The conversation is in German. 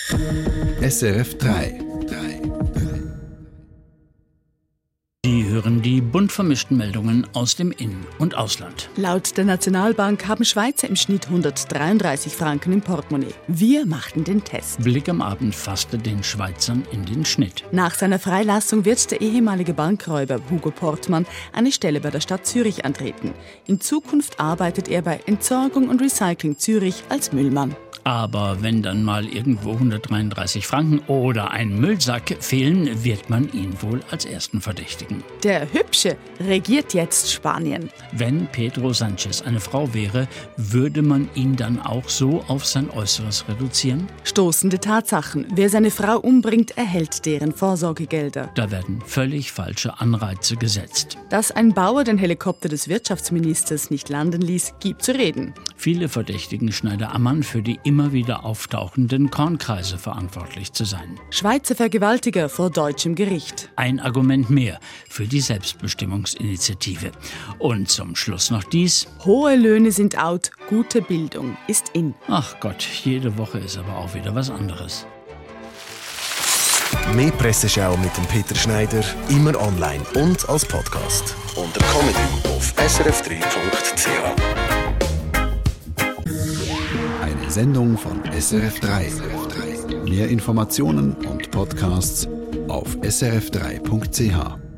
SRF 3. Sie hören die bunt vermischten Meldungen aus dem In- und Ausland. Laut der Nationalbank haben Schweizer im Schnitt 133 Franken im Portemonnaie. Wir machten den Test. Blick am Abend fasste den Schweizern in den Schnitt. Nach seiner Freilassung wird der ehemalige Bankräuber Hugo Portmann eine Stelle bei der Stadt Zürich antreten. In Zukunft arbeitet er bei Entsorgung und Recycling Zürich als Müllmann. Aber wenn dann mal irgendwo 133 Franken oder ein Müllsack fehlen, wird man ihn wohl als ersten verdächtigen. Der Hübsche regiert jetzt Spanien. Wenn Pedro Sanchez eine Frau wäre, würde man ihn dann auch so auf sein Äußeres reduzieren? Stoßende Tatsachen. Wer seine Frau umbringt, erhält deren Vorsorgegelder. Da werden völlig falsche Anreize gesetzt. Dass ein Bauer den Helikopter des Wirtschaftsministers nicht landen ließ, gibt zu reden. Viele verdächtigen Schneider Ammann für die immer wieder auftauchenden Kornkreise verantwortlich zu sein. Schweizer Vergewaltiger vor deutschem Gericht. Ein Argument mehr für die Selbstbestimmungsinitiative. Und zum Schluss noch dies. Hohe Löhne sind out, gute Bildung ist in. Ach Gott, jede Woche ist aber auch wieder was anderes. Mehr Presseschau mit dem Peter Schneider, immer online und als Podcast. Unter Comedy auf srf3.ch. Eine Sendung von SRF 3. Mehr Informationen und Podcasts auf srf3.ch.